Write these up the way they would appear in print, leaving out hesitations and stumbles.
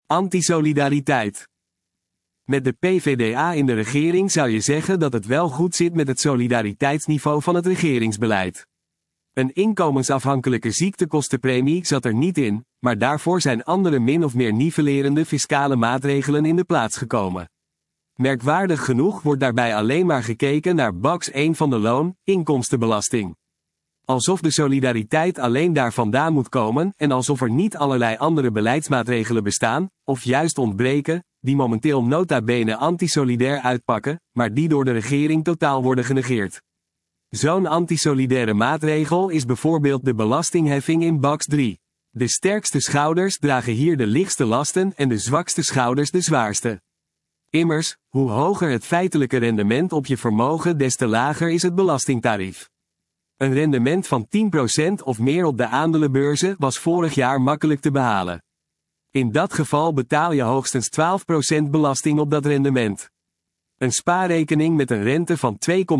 Antisolidariteit. Met de PvdA in de regering zou je zeggen dat het wel goed zit met het solidariteitsniveau van het regeringsbeleid. Een inkomensafhankelijke ziektekostenpremie zat er niet in, maar daarvoor zijn andere min of meer nivellerende fiscale maatregelen in de plaats gekomen. Merkwaardig genoeg wordt daarbij alleen maar gekeken naar box 1 van de loon-inkomstenbelasting. Alsof de solidariteit alleen daar vandaan moet komen en alsof er niet allerlei andere beleidsmaatregelen bestaan, of juist ontbreken, die momenteel nota bene antisolidair uitpakken, maar die door de regering totaal worden genegeerd. Zo'n antisolidaire maatregel is bijvoorbeeld de belastingheffing in box 3. De sterkste schouders dragen hier de lichtste lasten en de zwakste schouders de zwaarste. Immers, hoe hoger het feitelijke rendement op je vermogen des te lager is het belastingtarief. Een rendement van 10% of meer op de aandelenbeurzen was vorig jaar makkelijk te behalen. In dat geval betaal je hoogstens 12% belasting op dat rendement. Een spaarrekening met een rente van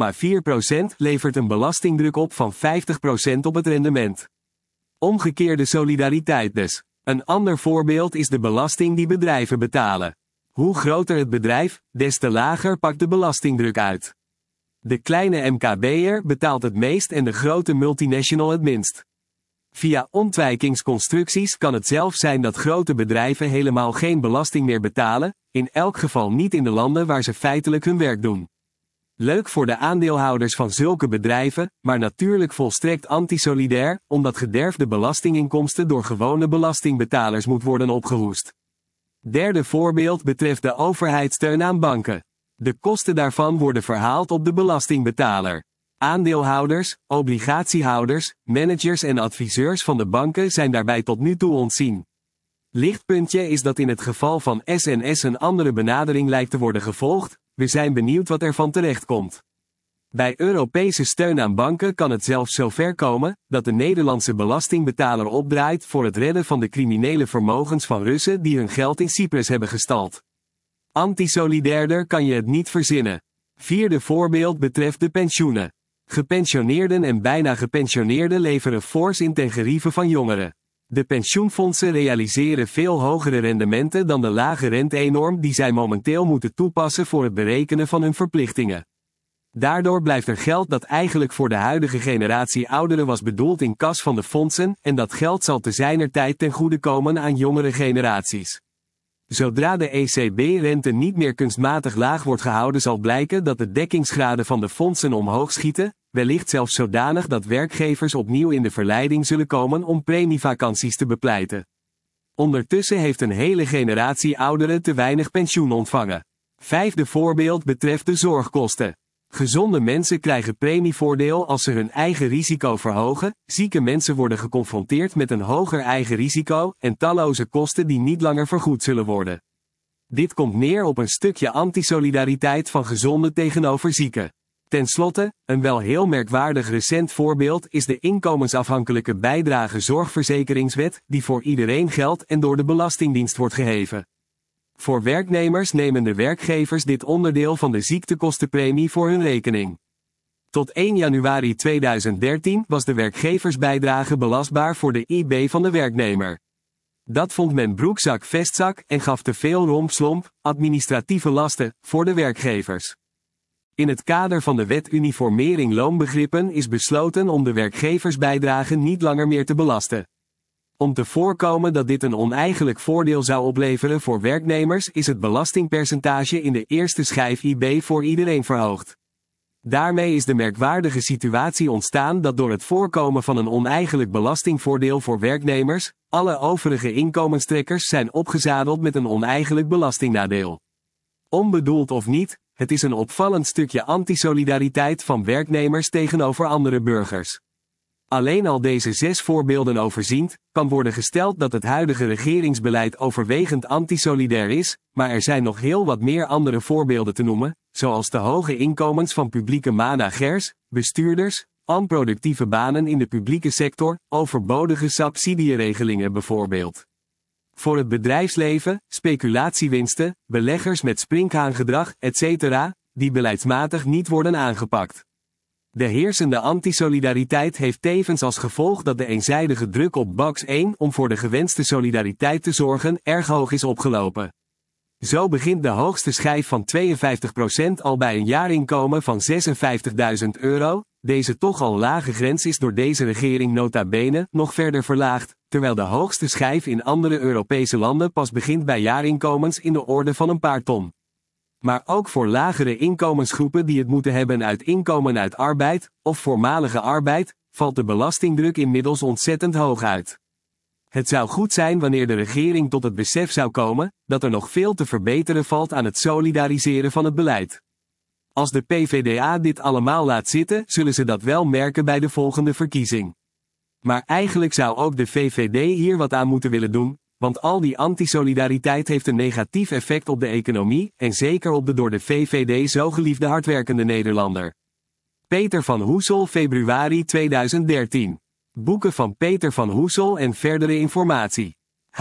2,4% levert een belastingdruk op van 50% op het rendement. Omgekeerde solidariteit dus. Een ander voorbeeld is de belasting die bedrijven betalen. Hoe groter het bedrijf, des te lager pakt de belastingdruk uit. De kleine MKB'er betaalt het meest en de grote multinational het minst. Via ontwijkingsconstructies kan het zelfs zijn dat grote bedrijven helemaal geen belasting meer betalen, in elk geval niet in de landen waar ze feitelijk hun werk doen. Leuk voor de aandeelhouders van zulke bedrijven, maar natuurlijk volstrekt antisolidair, omdat gederfde belastinginkomsten door gewone belastingbetalers moet worden opgehoest. Derde voorbeeld betreft de overheidssteun aan banken. De kosten daarvan worden verhaald op de belastingbetaler. Aandeelhouders, obligatiehouders, managers en adviseurs van de banken zijn daarbij tot nu toe ontzien. Lichtpuntje is dat in het geval van SNS een andere benadering lijkt te worden gevolgd, we zijn benieuwd wat ervan terechtkomt. Bij Europese steun aan banken kan het zelfs zover komen, dat de Nederlandse belastingbetaler opdraait voor het redden van de criminele vermogens van Russen die hun geld in Cyprus hebben gestald. Antisolidairder kan je het niet verzinnen. Vierde voorbeeld betreft de pensioenen. Gepensioneerden en bijna gepensioneerden leveren fors in ten gerieve van jongeren. De pensioenfondsen realiseren veel hogere rendementen dan de lage rentenorm die zij momenteel moeten toepassen voor het berekenen van hun verplichtingen. Daardoor blijft er geld dat eigenlijk voor de huidige generatie ouderen was bedoeld in kas van de fondsen en dat geld zal te zijner tijd ten goede komen aan jongere generaties. Zodra de ECB-rente niet meer kunstmatig laag wordt gehouden zal blijken dat de dekkingsgraden van de fondsen omhoog schieten, wellicht zelfs zodanig dat werkgevers opnieuw in de verleiding zullen komen om premievakanties te bepleiten. Ondertussen heeft een hele generatie ouderen te weinig pensioen ontvangen. Vijfde voorbeeld betreft de zorgkosten. Gezonde mensen krijgen premievoordeel als ze hun eigen risico verhogen, zieke mensen worden geconfronteerd met een hoger eigen risico en talloze kosten die niet langer vergoed zullen worden. Dit komt neer op een stukje antisolidariteit van gezonden tegenover zieken. Ten slotte, een wel heel merkwaardig recent voorbeeld is de inkomensafhankelijke bijdrage-zorgverzekeringswet die voor iedereen geldt en door de Belastingdienst wordt geheven. Voor werknemers nemen de werkgevers dit onderdeel van de ziektekostenpremie voor hun rekening. Tot 1 januari 2013 was de werkgeversbijdrage belastbaar voor de IB van de werknemer. Dat vond men broekzak-vestzak en gaf te veel rompslomp, administratieve lasten, voor de werkgevers. In het kader van de wet uniformering loonbegrippen is besloten om de werkgeversbijdrage niet langer meer te belasten. Om te voorkomen dat dit een oneigenlijk voordeel zou opleveren voor werknemers is het belastingpercentage in de eerste schijf IB voor iedereen verhoogd. Daarmee is de merkwaardige situatie ontstaan dat door het voorkomen van een oneigenlijk belastingvoordeel voor werknemers, alle overige inkomenstrekkers zijn opgezadeld met een oneigenlijk belastingnadeel. Onbedoeld of niet, het is een opvallend stukje antisolidariteit van werknemers tegenover andere burgers. Alleen al deze 6 voorbeelden overziend, kan worden gesteld dat het huidige regeringsbeleid overwegend antisolidair is, maar er zijn nog heel wat meer andere voorbeelden te noemen, zoals de hoge inkomens van publieke managers, bestuurders, onproductieve banen in de publieke sector, overbodige subsidieregelingen bijvoorbeeld. Voor het bedrijfsleven, speculatiewinsten, beleggers met sprinkhaangedrag, etc., die beleidsmatig niet worden aangepakt. De heersende antisolidariteit heeft tevens als gevolg dat de eenzijdige druk op box 1 om voor de gewenste solidariteit te zorgen erg hoog is opgelopen. Zo begint de hoogste schijf van 52% al bij een jaarinkomen van €56.000. Deze toch al lage grens is door deze regering nota bene nog verder verlaagd, terwijl de hoogste schijf in andere Europese landen pas begint bij jaarinkomens in de orde van een paar ton. Maar ook voor lagere inkomensgroepen die het moeten hebben uit inkomen uit arbeid, of voormalige arbeid, valt de belastingdruk inmiddels ontzettend hoog uit. Het zou goed zijn wanneer de regering tot het besef zou komen, dat er nog veel te verbeteren valt aan het solidariseren van het beleid. Als de PvdA dit allemaal laat zitten, zullen ze dat wel merken bij de volgende verkiezing. Maar eigenlijk zou ook de VVD hier wat aan moeten willen doen, want al die antisolidariteit heeft een negatief effect op de economie en zeker op de door de VVD zo geliefde hardwerkende Nederlander. Peter van Hoesel, februari 2013. Boeken van Peter van Hoesel en verdere informatie.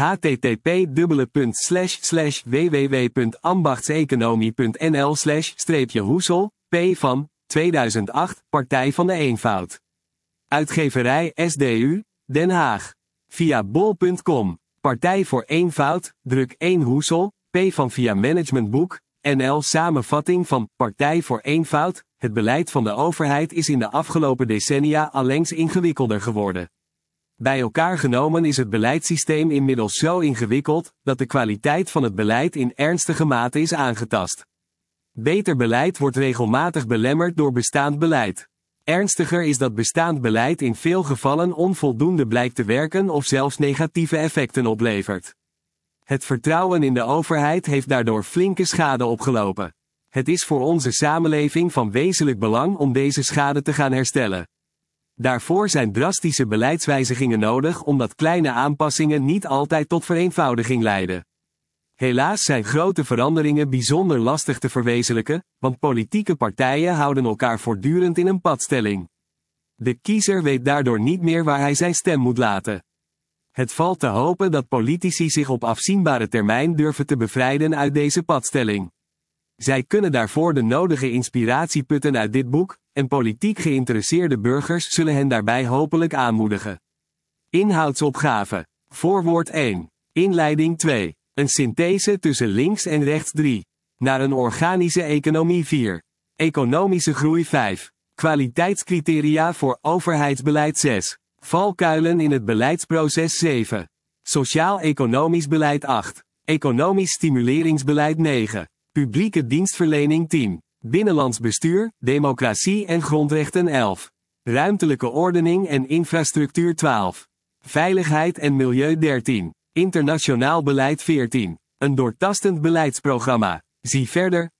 http://www.ambachtseconomie.nl/hoesel, P. van, 2008, Partij van de Eenvoud. Uitgeverij SDU, Den Haag. Via bol.com. Partij voor Eenvoud, druk 1 Hoesel, P. van via Managementboek, NL. Samenvatting van Partij voor Eenvoud. Het beleid van de overheid is in de afgelopen decennia allengs ingewikkelder geworden. Bij elkaar genomen is het beleidssysteem inmiddels zo ingewikkeld, dat de kwaliteit van het beleid in ernstige mate is aangetast. Beter beleid wordt regelmatig belemmerd door bestaand beleid. Ernstiger is dat bestaand beleid in veel gevallen onvoldoende blijkt te werken of zelfs negatieve effecten oplevert. Het vertrouwen in de overheid heeft daardoor flinke schade opgelopen. Het is voor onze samenleving van wezenlijk belang om deze schade te gaan herstellen. Daarvoor zijn drastische beleidswijzigingen nodig omdat kleine aanpassingen niet altijd tot vereenvoudiging leiden. Helaas zijn grote veranderingen bijzonder lastig te verwezenlijken, want politieke partijen houden elkaar voortdurend in een padstelling. De kiezer weet daardoor niet meer waar hij zijn stem moet laten. Het valt te hopen dat politici zich op afzienbare termijn durven te bevrijden uit deze padstelling. Zij kunnen daarvoor de nodige inspiratie putten uit dit boek, en politiek geïnteresseerde burgers zullen hen daarbij hopelijk aanmoedigen. Inhoudsopgave. Voorwoord 1. Inleiding 2. Een synthese tussen links en rechts 3. Naar een organische economie 4. Economische groei 5. Kwaliteitscriteria voor overheidsbeleid 6. Valkuilen in het beleidsproces 7. Sociaal-economisch beleid 8. Economisch stimuleringsbeleid 9. Publieke dienstverlening 10. Binnenlands bestuur, democratie en grondrechten 11. Ruimtelijke ordening en infrastructuur 12. Veiligheid en milieu 13. Internationaal beleid 14. Een doortastend beleidsprogramma. Zie verder,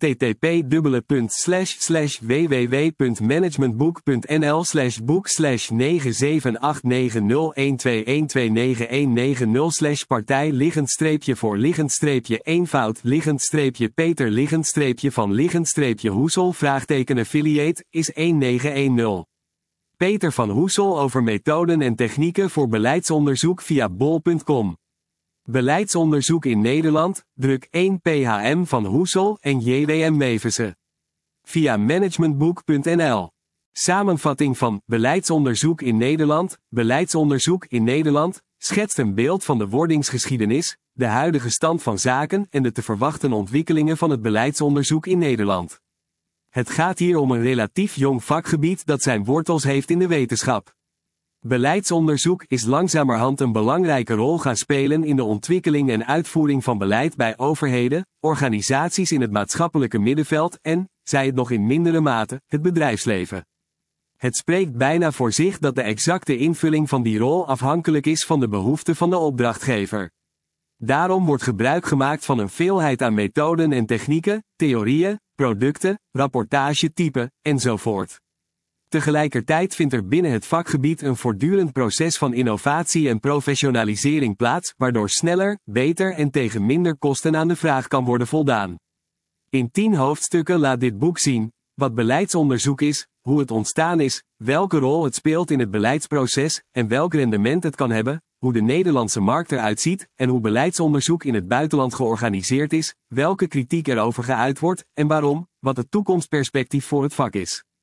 http://www.managementboek.nl/book/9789910/partij-van-Hoesel affiliate is 1910. Peter van Hoesel over methoden en technieken voor beleidsonderzoek via bol.com. Beleidsonderzoek in Nederland, druk 1 PHM van Hoesel en JWM Mevense. Via managementboek.nl. Samenvatting van Beleidsonderzoek in Nederland. Beleidsonderzoek in Nederland schetst een beeld van de wordingsgeschiedenis, de huidige stand van zaken en de te verwachten ontwikkelingen van het beleidsonderzoek in Nederland. Het gaat hier om een relatief jong vakgebied dat zijn wortels heeft in de wetenschap. Beleidsonderzoek is langzamerhand een belangrijke rol gaan spelen in de ontwikkeling en uitvoering van beleid bij overheden, organisaties in het maatschappelijke middenveld en, zij het nog in mindere mate, het bedrijfsleven. Het spreekt bijna voor zich dat de exacte invulling van die rol afhankelijk is van de behoeften van de opdrachtgever. Daarom wordt gebruik gemaakt van een veelheid aan methoden en technieken, theorieën, producten, rapportagetypen, enzovoort. Tegelijkertijd vindt er binnen het vakgebied een voortdurend proces van innovatie en professionalisering plaats, waardoor sneller, beter en tegen minder kosten aan de vraag kan worden voldaan. In 10 hoofdstukken laat dit boek zien wat beleidsonderzoek is, hoe het ontstaan is, welke rol het speelt in het beleidsproces en welk rendement het kan hebben, hoe de Nederlandse markt eruit ziet en hoe beleidsonderzoek in het buitenland georganiseerd is, welke kritiek erover geuit wordt en waarom, wat het toekomstperspectief voor het vak is.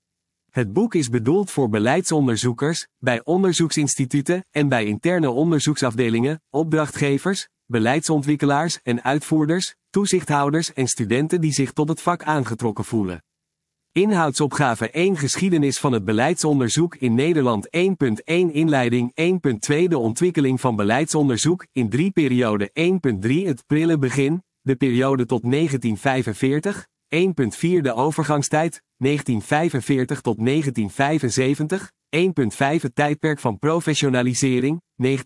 Het boek is bedoeld voor beleidsonderzoekers, bij onderzoeksinstituten en bij interne onderzoeksafdelingen, opdrachtgevers, beleidsontwikkelaars en uitvoerders, toezichthouders en studenten die zich tot het vak aangetrokken voelen. Inhoudsopgave 1 Geschiedenis van het beleidsonderzoek in Nederland 1.1 Inleiding 1.2 De ontwikkeling van beleidsonderzoek in 3 periode 1.3 Het prille begin, de periode tot 1945, 1.4 De overgangstijd, 1945 tot 1975, 1.5 Het tijdperk van professionalisering,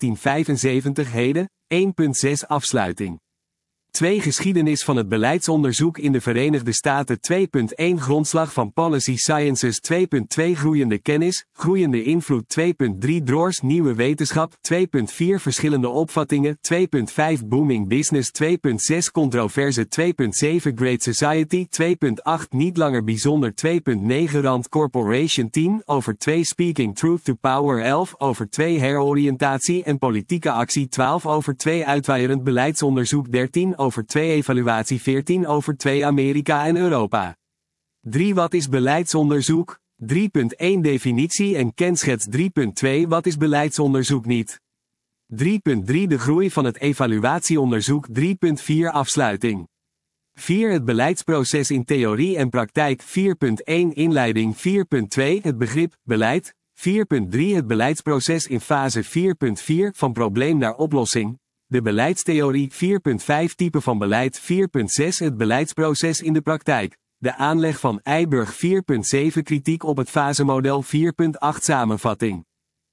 1975 heden, 1.6 Afsluiting. 2 Geschiedenis van het beleidsonderzoek in de Verenigde Staten 2.1 Grondslag van Policy Sciences 2.2 Groeiende kennis, groeiende invloed 2.3 Drawers Nieuwe wetenschap 2.4 Verschillende opvattingen 2.5 Booming Business 2.6 Controverse 2.7 Great Society 2.8 Niet langer bijzonder 2.9 Rand Corporation 10 over 2 Speaking Truth to Power 11 over 2 Heroriëntatie en politieke actie 12 over 2 Uitwaaierend beleidsonderzoek 13 over 2 Evaluatie 14 over 2 Amerika en Europa. 3 Wat is beleidsonderzoek? 3.1 Definitie en kenschets 3.2 Wat is beleidsonderzoek niet? 3.3 De groei van het evaluatieonderzoek 3.4 Afsluiting. 4 Het beleidsproces in theorie en praktijk 4.1 Inleiding 4.2 Het begrip, beleid 4.3 Het beleidsproces in fase 4.4 van probleem naar oplossing. De beleidstheorie 4.5 Type van beleid 4.6 Het beleidsproces in de praktijk. De aanleg van Eiburg 4.7 Kritiek op het fasemodel 4.8 Samenvatting.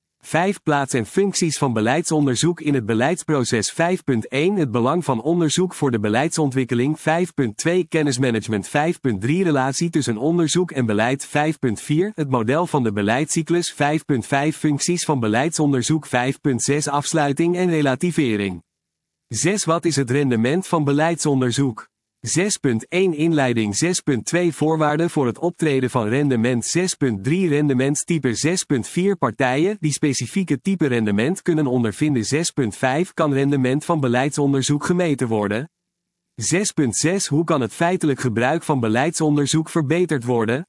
5 Plaats en functies van beleidsonderzoek in het beleidsproces 5.1 Het belang van onderzoek voor de beleidsontwikkeling 5.2 Kennismanagement 5.3 Relatie tussen onderzoek en beleid 5.4 Het model van de beleidscyclus 5.5 Functies van beleidsonderzoek 5.6 Afsluiting en relativering. 6 Wat is het rendement van beleidsonderzoek? 6.1 Inleiding 6.2 Voorwaarden voor het optreden van rendement 6.3 Rendementstype 6.4 Partijen die specifieke type rendement kunnen ondervinden 6.5 Kan rendement van beleidsonderzoek gemeten worden? 6.6 Hoe kan het feitelijk gebruik van beleidsonderzoek verbeterd worden?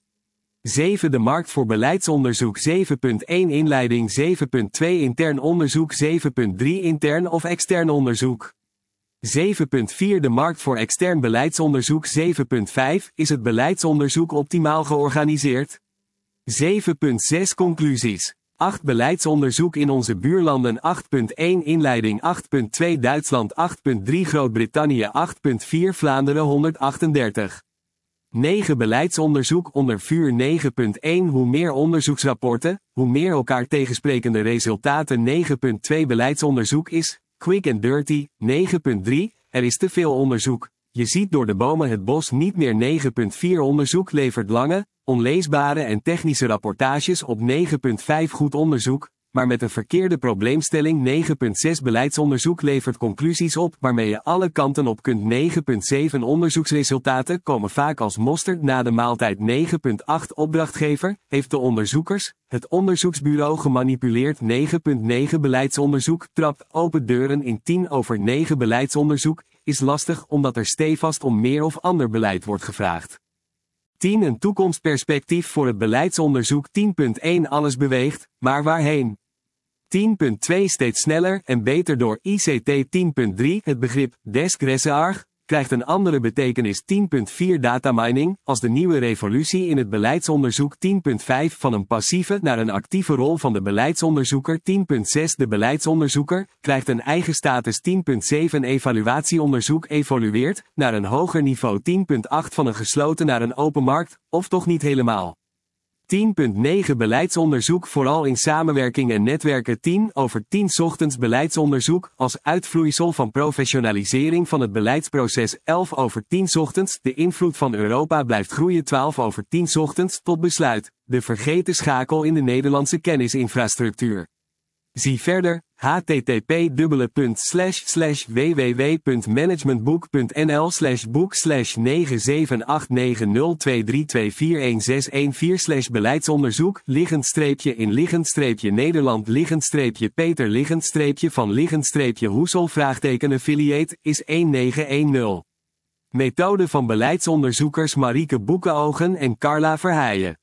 7 De markt voor beleidsonderzoek 7.1 Inleiding 7.2 Intern onderzoek 7.3 Intern of extern onderzoek 7.4 De markt voor extern beleidsonderzoek 7.5 Is het beleidsonderzoek optimaal georganiseerd? 7.6 Conclusies 8 Beleidsonderzoek in onze buurlanden 8.1 Inleiding 8.2 Duitsland 8.3 Groot-Brittannië 8.4 Vlaanderen 138 9 Beleidsonderzoek onder vuur 9.1 Hoe meer onderzoeksrapporten, hoe meer elkaar tegensprekende resultaten 9.2 Beleidsonderzoek is quick and dirty, 9.3, er is te veel onderzoek. Je ziet door de bomen het bos niet meer 9.4 Onderzoek levert lange, onleesbare en technische rapportages op 9.5 Goed onderzoek, maar met een verkeerde probleemstelling 9.6 Beleidsonderzoek levert conclusies op waarmee je alle kanten op kunt 9.7 Onderzoeksresultaten komen vaak als mosterd na de maaltijd 9.8 Opdrachtgever, heeft de onderzoekers, het onderzoeksbureau gemanipuleerd 9.9 Beleidsonderzoek trapt open deuren in 10 over 9 Beleidsonderzoek, is lastig omdat er stevast om meer of ander beleid wordt gevraagd. 10 Een toekomstperspectief voor het beleidsonderzoek 10.1 Alles beweegt, maar waarheen? 10.2 Steeds sneller en beter door ICT 10.3 Het begrip desk research krijgt een andere betekenis 10.4 Datamining als de nieuwe revolutie in het beleidsonderzoek 10.5 Van een passieve naar een actieve rol van de beleidsonderzoeker 10.6 De beleidsonderzoeker krijgt een eigen status 10.7 Evaluatieonderzoek evolueert naar een hoger niveau 10.8 Van een gesloten naar een open markt, of toch niet helemaal. 10.9 Beleidsonderzoek vooral in samenwerking en netwerken 10 over 10 ochtends beleidsonderzoek als uitvloeisel van professionalisering van het beleidsproces 11 over 10 ochtends de invloed van Europa blijft groeien 12 over 10 ochtends tot besluit, de vergeten schakel in de Nederlandse kennisinfrastructuur. Zie verder, http://www.managementboek.nl/boek/9789023241614/beleidsonderzoek Nederland van Hoesel affiliate is 1910. Methode van beleidsonderzoekers Marieke Boekenogen en Carla Verheijen.